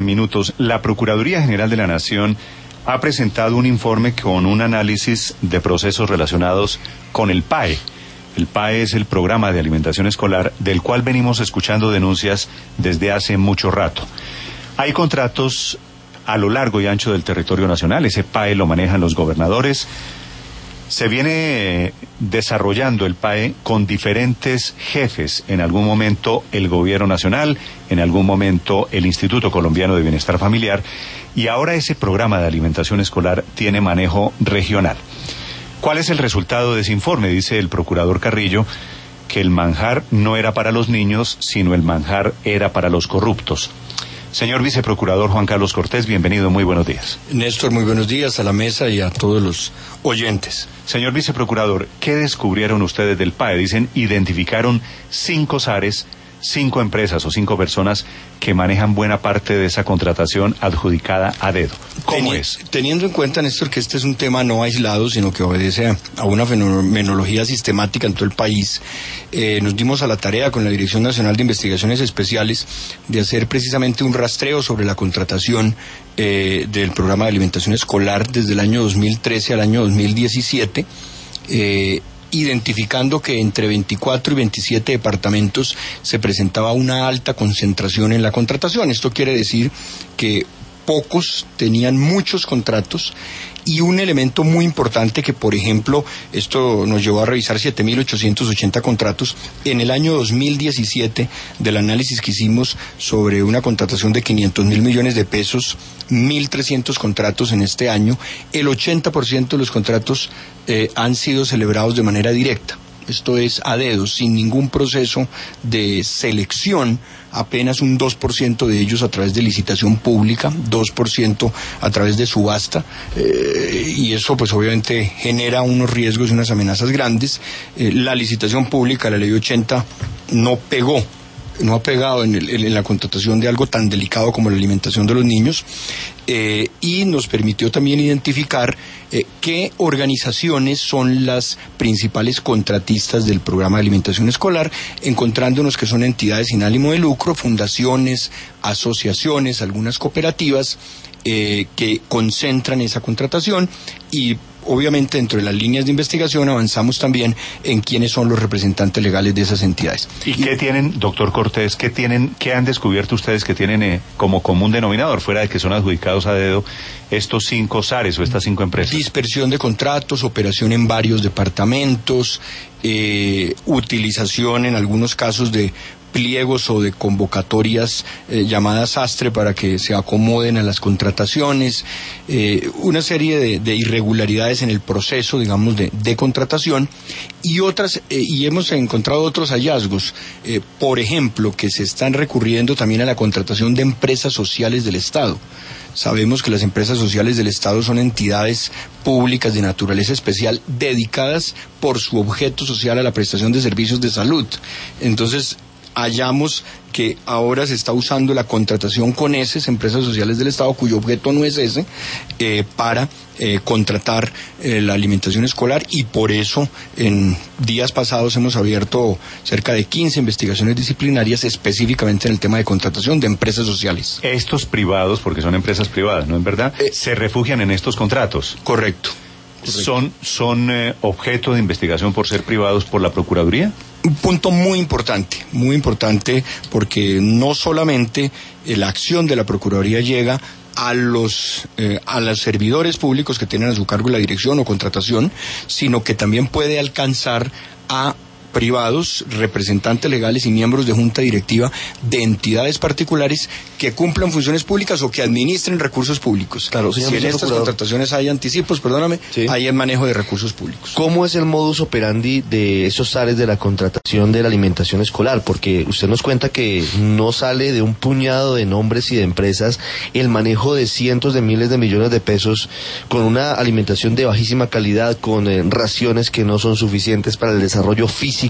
Minutos. La Procuraduría General de la Nación ha presentado un informe con un análisis de procesos relacionados con el PAE. El PAE es el Programa de Alimentación Escolar, del cual venimos escuchando denuncias desde hace mucho rato. Hay contratos a lo largo y ancho del territorio nacional. Ese PAE lo manejan los gobernadores. Se viene desarrollando el PAE con diferentes jefes, en algún momento el Gobierno Nacional, en algún momento el Instituto Colombiano de Bienestar Familiar, y ahora ese programa de alimentación escolar tiene manejo regional. ¿Cuál es el resultado de ese informe? Dice el procurador Carrillo que el manjar no era para los niños, sino el manjar era para los corruptos. Señor Viceprocurador Juan Carlos Cortés, bienvenido, muy buenos días. Néstor, muy buenos días a la mesa y a todos los oyentes. Señor Viceprocurador, ¿qué descubrieron ustedes del PAE? Dicen, identificaron 5 SARES, 5 empresas o 5 personas que manejan buena parte de esa contratación adjudicada a dedo. ¿Cómo es? Teniendo en cuenta, Néstor, que este es un tema no aislado, sino que obedece a una fenomenología sistemática en todo el país, nos dimos a la tarea con la Dirección Nacional de Investigaciones Especiales de hacer precisamente un rastreo sobre la contratación del programa de alimentación escolar desde el año 2013 al año 2017, identificando que entre 24 y 27 departamentos se presentaba una alta concentración en la contratación. Esto quiere decir que pocos tenían muchos contratos, y un elemento muy importante que, por ejemplo, esto nos llevó a revisar 7.880 contratos. En el año 2017, del análisis que hicimos sobre una contratación de 500.000 millones de pesos, 1.300 contratos en este año, el 80% de los contratos han sido celebrados de manera directa. Esto es a dedo, sin ningún proceso de selección, apenas un 2% de ellos a través de licitación pública, 2% a través de subasta, y eso pues obviamente genera unos riesgos y unas amenazas grandes. La licitación pública, la ley 80, no ha pegado en la contratación de algo tan delicado como la alimentación de los niños, y nos permitió también identificar qué organizaciones son las principales contratistas del programa de alimentación escolar, encontrándonos que son entidades sin ánimo de lucro, fundaciones, asociaciones, algunas cooperativas que concentran esa contratación, y obviamente dentro de las líneas de investigación avanzamos también en quiénes son los representantes legales de esas entidades. ¿Y qué tienen, doctor Cortés, qué han descubierto ustedes que tienen como común denominador, fuera de que son adjudicados a dedo, estos 5 SARES o estas 5 empresas? Dispersión de contratos, operación en varios departamentos, utilización en algunos casos de pliegos o de convocatorias llamadas sastre para que se acomoden a las contrataciones, una serie de irregularidades en el proceso, digamos, de contratación, y otras, y hemos encontrado otros hallazgos, por ejemplo, que se están recurriendo también a la contratación de empresas sociales del Estado. Sabemos que las empresas sociales del Estado son entidades públicas de naturaleza especial dedicadas por su objeto social a la prestación de servicios de salud. Entonces, hallamos que ahora se está usando la contratación con esas empresas sociales del Estado, cuyo objeto no es ese, para contratar la alimentación escolar, y por eso en días pasados hemos abierto cerca de 15 investigaciones disciplinarias específicamente en el tema de contratación de empresas sociales. Estos privados, porque son empresas privadas, ¿no es verdad? ¿Se refugian en estos contratos? Correcto. ¿Son objeto de investigación por ser privados por la Procuraduría? Un punto muy importante, porque no solamente la acción de la Procuraduría llega a los servidores públicos que tienen a su cargo la dirección o contratación, sino que también puede alcanzar a privados, representantes legales y miembros de junta directiva de entidades particulares que cumplan funciones públicas o que administren recursos públicos. Claro, señor si en estas contrataciones hay anticipos, sí, hay el manejo de recursos públicos. ¿Cómo es el modus operandi de esos SARES de la contratación de la alimentación escolar? Porque usted nos cuenta que no sale de un puñado de nombres y de empresas el manejo de cientos de miles de millones de pesos con una alimentación de bajísima calidad, con raciones que no son suficientes para el desarrollo físico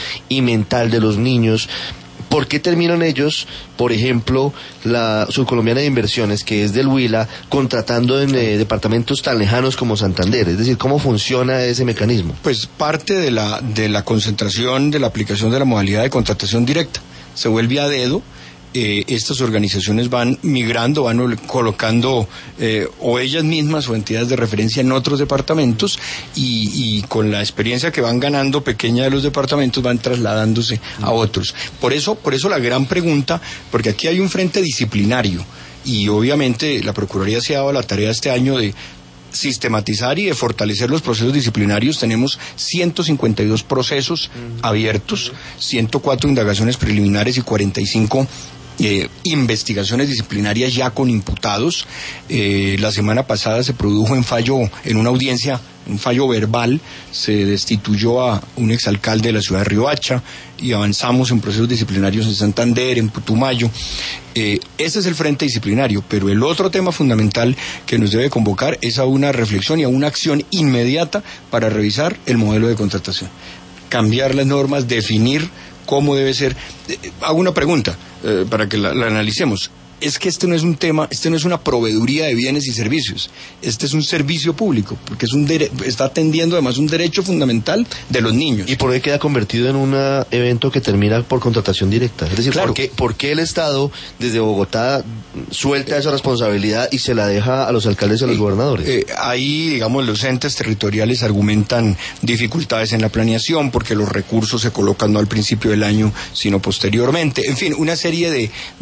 y mental de los niños. ¿Por qué terminan ellos, por ejemplo, la Subcolombiana de Inversiones, que es del Huila, contratando en departamentos tan lejanos como Santander? Es decir, ¿cómo funciona ese mecanismo? Pues parte de la concentración de la aplicación de la modalidad de contratación directa. Se vuelve a dedo, estas organizaciones van migrando, van colocando o ellas mismas o entidades de referencia en otros departamentos y con la experiencia que van ganando pequeña de los departamentos van trasladándose a otros. Por eso la gran pregunta, porque aquí hay un frente disciplinario y obviamente la Procuraduría se ha dado la tarea este año de sistematizar y de fortalecer los procesos disciplinarios. Tenemos 152 procesos abiertos, 104 indagaciones preliminares y 45 investigaciones disciplinarias ya con imputados. La semana pasada se produjo en una audiencia, un fallo verbal, se destituyó a un exalcalde de la ciudad de Riohacha y avanzamos en procesos disciplinarios en Santander, en Putumayo. Ese es el frente disciplinario, pero el otro tema fundamental que nos debe convocar es a una reflexión y a una acción inmediata para revisar el modelo de contratación. Cambiar las normas, definir cómo debe ser. Hago una pregunta para que la analicemos. Es que este no es un tema, este no es una proveeduría de bienes y servicios, este es un servicio público, porque está atendiendo además un derecho fundamental de los niños. ¿Y por qué queda convertido en un evento que termina por contratación directa? Es decir, claro. ¿por qué el Estado desde Bogotá suelta esa responsabilidad y se la deja a los alcaldes y a los gobernadores? Ahí, digamos, los entes territoriales argumentan dificultades en la planeación, porque los recursos se colocan no al principio del año, sino posteriormente. En fin, una serie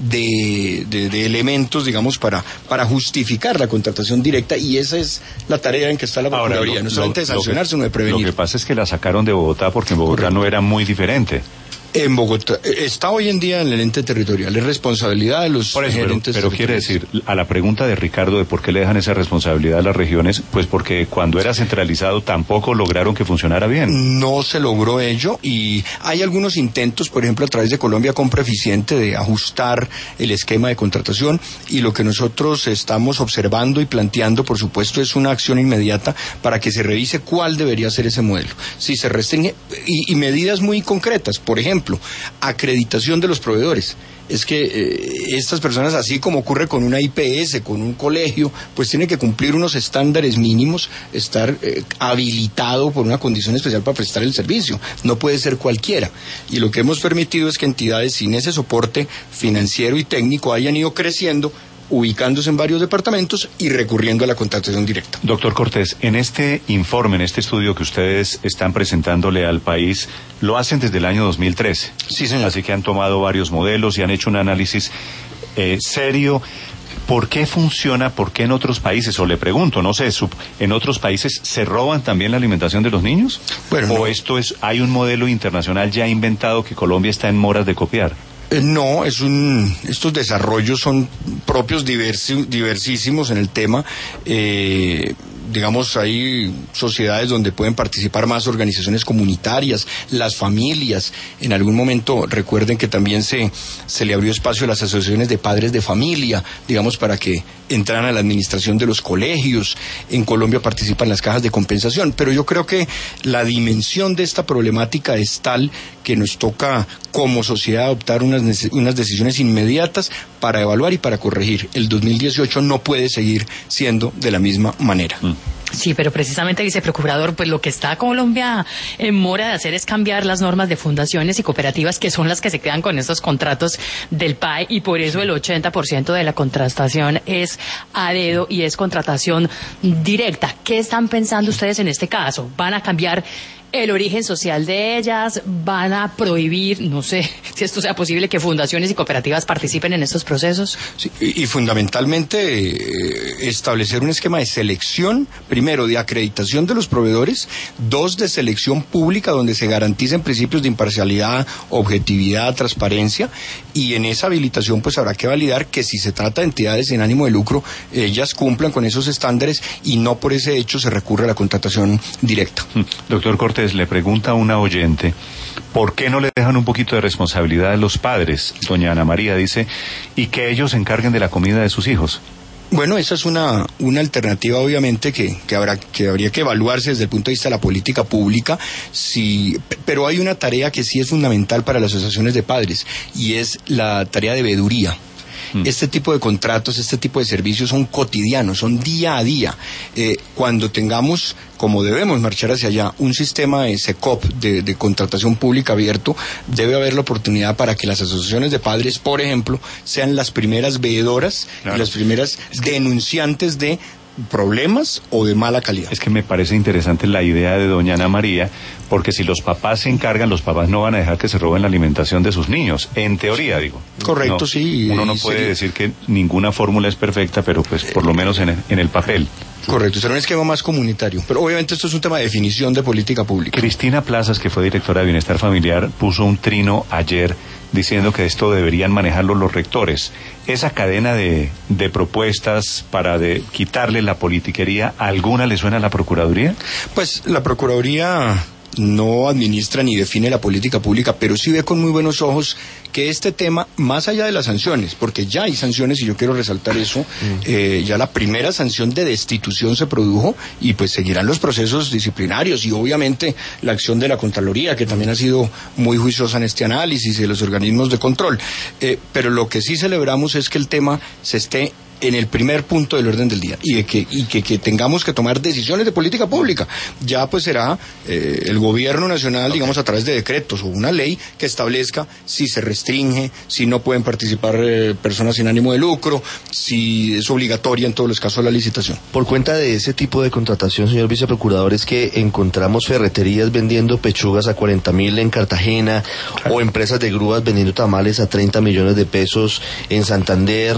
de elementos, digamos, para justificar la contratación directa, y esa es la tarea en que está la Procuraduría, no solamente de sancionar, sino de prevenir. Lo que pasa es que la sacaron de Bogotá porque en Bogotá no era muy diferente. En Bogotá está hoy en día en el ente territorial, es responsabilidad de los gerentes. Pero quiere decir, a la pregunta de Ricardo de por qué le dejan esa responsabilidad a las regiones, pues porque cuando era centralizado tampoco lograron que funcionara bien. No se logró ello, y hay algunos intentos, por ejemplo, a través de Colombia Compra Eficiente, de ajustar el esquema de contratación, y lo que nosotros estamos observando y planteando, por supuesto, es una acción inmediata para que se revise cuál debería ser ese modelo. Si se restringe, y medidas muy concretas, por ejemplo, acreditación de los proveedores. Es que estas personas, así como ocurre con una IPS, con un colegio, pues tienen que cumplir unos estándares mínimos, estar habilitado por una condición especial para prestar el servicio. No puede ser cualquiera. Y lo que hemos permitido es que entidades sin ese soporte financiero y técnico hayan ido creciendo, ubicándose en varios departamentos y recurriendo a la contratación directa. Doctor Cortés, en este informe, en este estudio que ustedes están presentándole al país, lo hacen desde el año 2013. Sí, señor. Así que han tomado varios modelos y han hecho un análisis serio. ¿Por qué funciona? ¿Por qué en otros países? O le pregunto, no sé, ¿en otros países se roban también la alimentación de los niños? Bueno, ¿O hay un modelo internacional ya inventado que Colombia está en moras de copiar? No, estos desarrollos son propios, diversísimos en el tema. Digamos, hay sociedades donde pueden participar más organizaciones comunitarias, las familias. En algún momento, recuerden que también se le abrió espacio a las asociaciones de padres de familia, digamos, para que entraran a la administración de los colegios. En Colombia participan las cajas de compensación, pero yo creo que la dimensión de esta problemática es tal que nos toca como sociedad adoptar unas decisiones inmediatas para evaluar y para corregir. El 2018 no puede seguir siendo de la misma manera. Sí, pero precisamente, viceprocurador, pues lo que está Colombia en mora de hacer es cambiar las normas de fundaciones y cooperativas, que son las que se quedan con estos contratos del PAE, y por eso el 80% de la contratación es a dedo y es contratación directa. ¿Qué están pensando ustedes en este caso? ¿Van a cambiar el origen social de ellas? ¿Van a prohibir, no sé si esto sea posible, que fundaciones y cooperativas participen en estos procesos? Sí, y fundamentalmente establecer un esquema de selección, primero de acreditación de los proveedores, 2 de selección pública donde se garanticen principios de imparcialidad, objetividad, transparencia, y en esa habilitación pues habrá que validar que si se trata de entidades sin ánimo de lucro, ellas cumplan con esos estándares y no por ese hecho se recurre a la contratación directa. Doctor Cortés, le pregunta a una oyente, ¿por qué no le dejan un poquito de responsabilidad a los padres? Doña Ana María dice, y que ellos se encarguen de la comida de sus hijos. Bueno, esa es una alternativa, obviamente, que habría que evaluarse desde el punto de vista de la política pública, pero hay una tarea que sí es fundamental para las asociaciones de padres, y es la tarea de veeduría. Este tipo de contratos, este tipo de servicios son cotidianos, son día a día. Cuando tengamos, como debemos marchar hacia allá, un sistema de SECOP, de contratación pública abierto, debe haber la oportunidad para que las asociaciones de padres, por ejemplo, sean las primeras veedoras y las primeras denunciantes de problemas o de mala calidad. Es que me parece interesante la idea de doña Ana María, porque si los papás se encargan, los papás no van a dejar que se roben la alimentación de sus niños, en teoría digo. Correcto, no, sí. Uno no puede decir que ninguna fórmula es perfecta, pero pues por lo menos en el papel. Correcto, será un esquema más comunitario, pero obviamente esto es un tema de definición de política pública. Cristina Plazas, que fue directora de Bienestar Familiar, puso un trino ayer diciendo que esto deberían manejarlo los rectores. Esa cadena de propuestas para quitarle la politiquería, ¿alguna le suena a la Procuraduría? Pues la Procuraduría no administra ni define la política pública, pero sí ve con muy buenos ojos que este tema, más allá de las sanciones, porque ya hay sanciones y yo quiero resaltar eso, ya la primera sanción de destitución se produjo y pues seguirán los procesos disciplinarios y obviamente la acción de la Contraloría, que también ha sido muy juiciosa en este análisis, de los organismos de control. Pero lo que sí celebramos es que el tema se esté en el primer punto del orden del día y que tengamos que tomar decisiones de política pública. Ya pues será el gobierno nacional, digamos, a través de decretos o una ley que establezca si se restringe, si no pueden participar personas sin ánimo de lucro, si es obligatoria en todos los casos la licitación. Por cuenta de ese tipo de contratación, señor viceprocurador, es que encontramos ferreterías vendiendo pechugas a 40.000 en Cartagena, o empresas de grúas vendiendo tamales a 30 millones de pesos en Santander,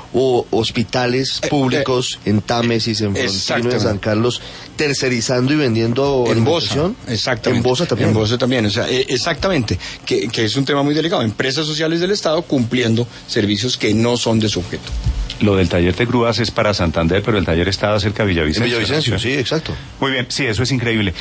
o hospitales públicos en Támesis, en Frontino, en San Carlos, tercerizando y vendiendo alimentación. Exactamente. En Bosa también. En Bosa también, o sea, exactamente, que es un tema muy delicado. Empresas sociales del Estado cumpliendo servicios que no son de su objeto. Lo del taller de grúas es para Santander, pero el taller está cerca de Villavicencio. En Villavicencio, sí, exacto. Muy bien, sí, eso es increíble.